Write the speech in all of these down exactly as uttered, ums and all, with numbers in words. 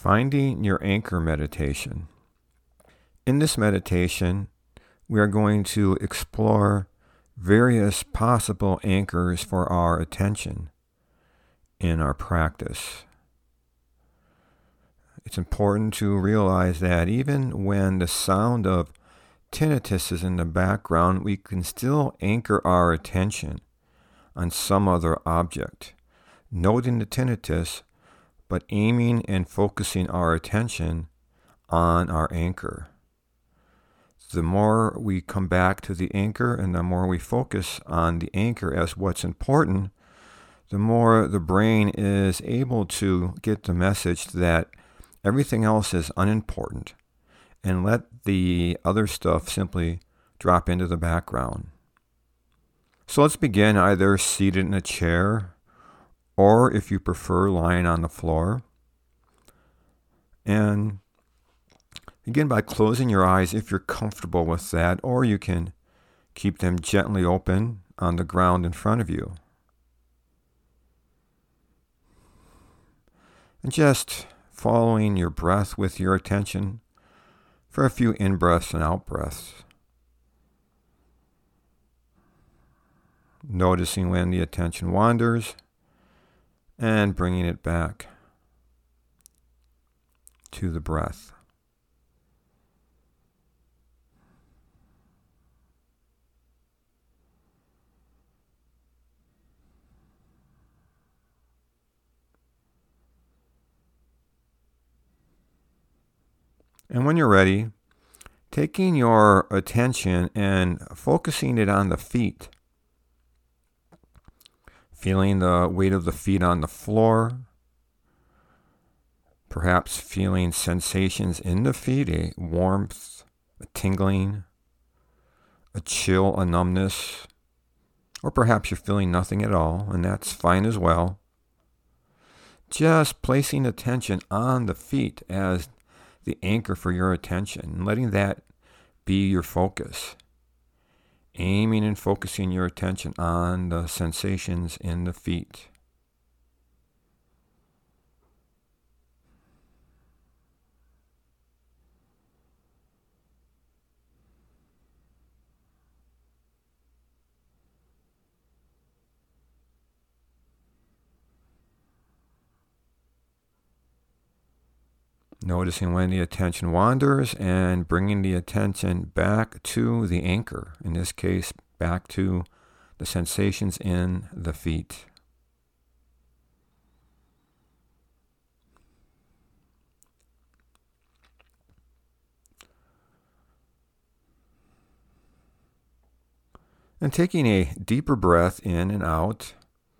Finding your anchor meditation. In this meditation, we are going to explore various possible anchors for our attention in our practice. It's important to realize that even when the sound of tinnitus is in the background, we can still anchor our attention on some other object, noting the tinnitus, but aiming and focusing our attention on our anchor. The more we come back to the anchor and the more we focus on the anchor as what's important, the more the brain is able to get the message that everything else is unimportant and let the other stuff simply drop into the background. So let's begin either seated in a chair or, if you prefer, lying on the floor. And begin by closing your eyes if you're comfortable with that, or you can keep them gently open on the ground in front of you. And just following your breath with your attention for a few in-breaths and out-breaths. Noticing when the attention wanders and bringing it back to the breath. And when you're ready, taking your attention and focusing it on the feet. Feeling the weight of the feet on the floor. Perhaps feeling sensations in the feet, a warmth, a tingling, a chill, a numbness. Or perhaps you're feeling nothing at all, and that's fine as well. Just placing attention on the feet as the anchor for your attention, and letting that be your focus. Aiming and focusing your attention on the sensations in the feet. Noticing when the attention wanders and bringing the attention back to the anchor. In this case, back to the sensations in the feet. And taking a deeper breath in and out.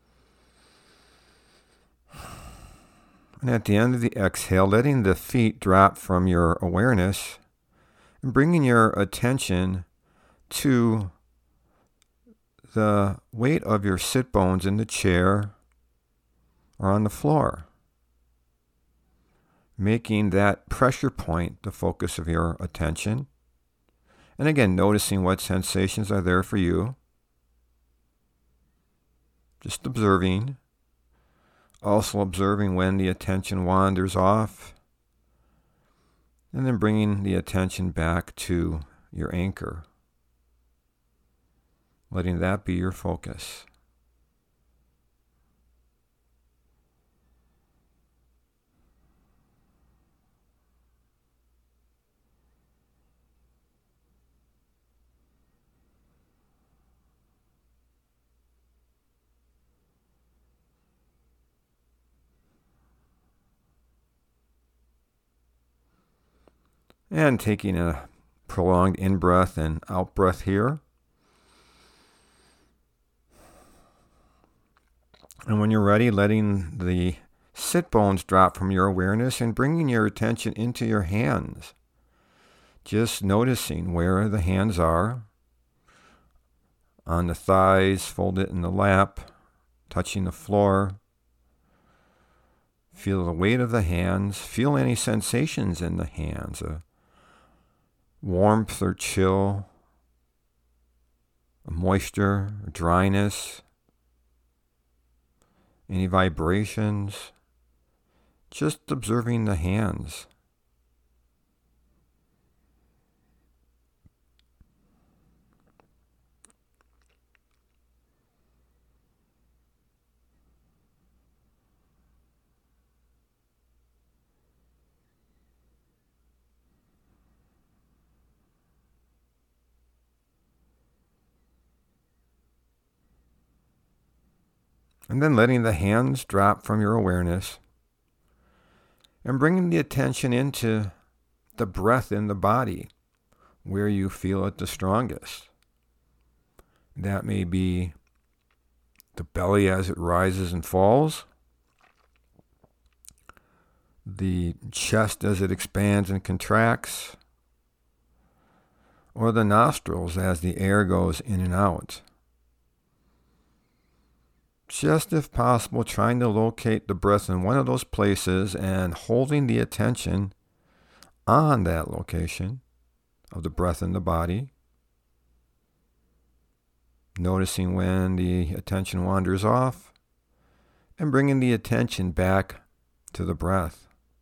And at the end of the exhale, letting the feet drop from your awareness and bringing your attention to the weight of your sit bones in the chair or on the floor. Making that pressure point the focus of your attention. And again, noticing what sensations are there for you. Just observing. Also observing when the attention wanders off, and then bringing the attention back to your anchor, letting that be your focus. And taking a prolonged in-breath and out-breath here. And when you're ready, letting the sit bones drop from your awareness and bringing your attention into your hands. Just noticing where the hands are. On the thighs, folded in the lap, touching the floor. Feel the weight of the hands. Feel any sensations in the hands. A warmth or chill, a moisture, or dryness, any vibrations, just observing the hands. And then letting the hands drop from your awareness and bringing the attention into the breath in the body where you feel it the strongest. That may be the belly as it rises and falls, the chest as it expands and contracts, or the nostrils as the air goes in and out. Just if possible, trying to locate the breath in one of those places and holding the attention on that location of the breath in the body. Noticing when the attention wanders off and bringing the attention back to the breath.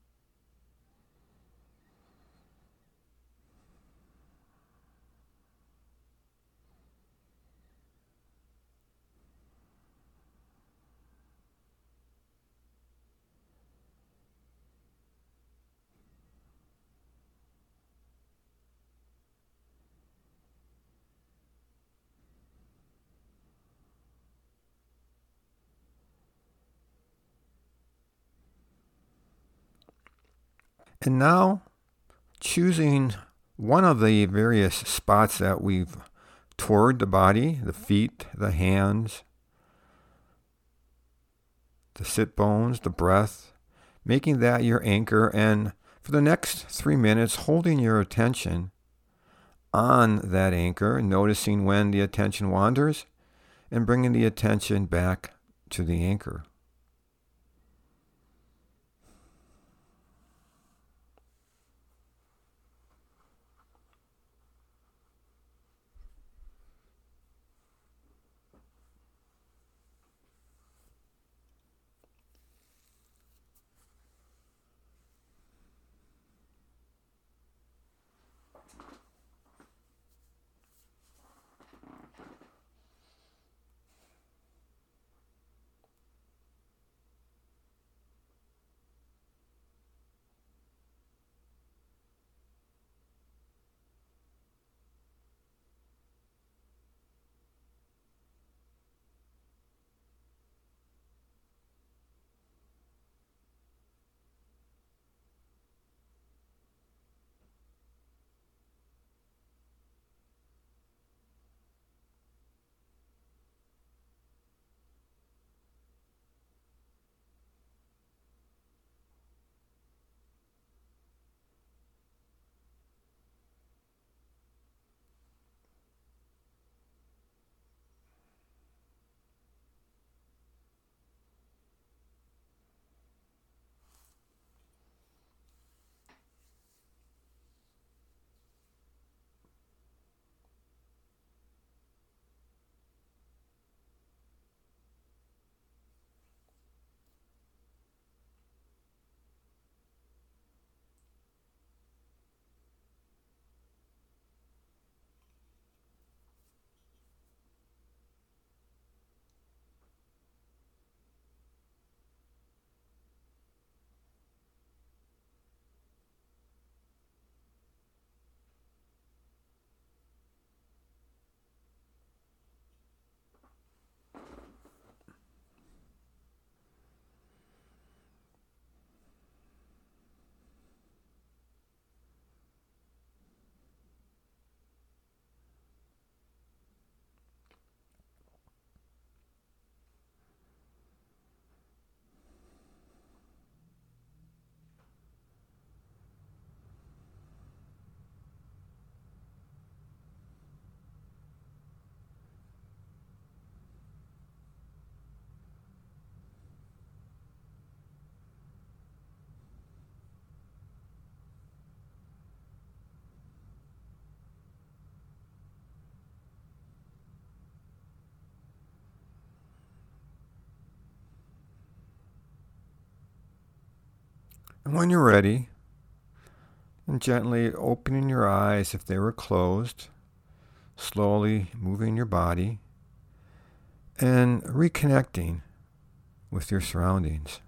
And now, choosing one of the various spots that we've toured the body, the feet, the hands, the sit bones, the breath, making that your anchor, and for the next three minutes, holding your attention on that anchor, noticing when the attention wanders, and bringing the attention back to the anchor. And when you're ready, and gently opening your eyes if they were closed, slowly moving your body, and reconnecting with your surroundings.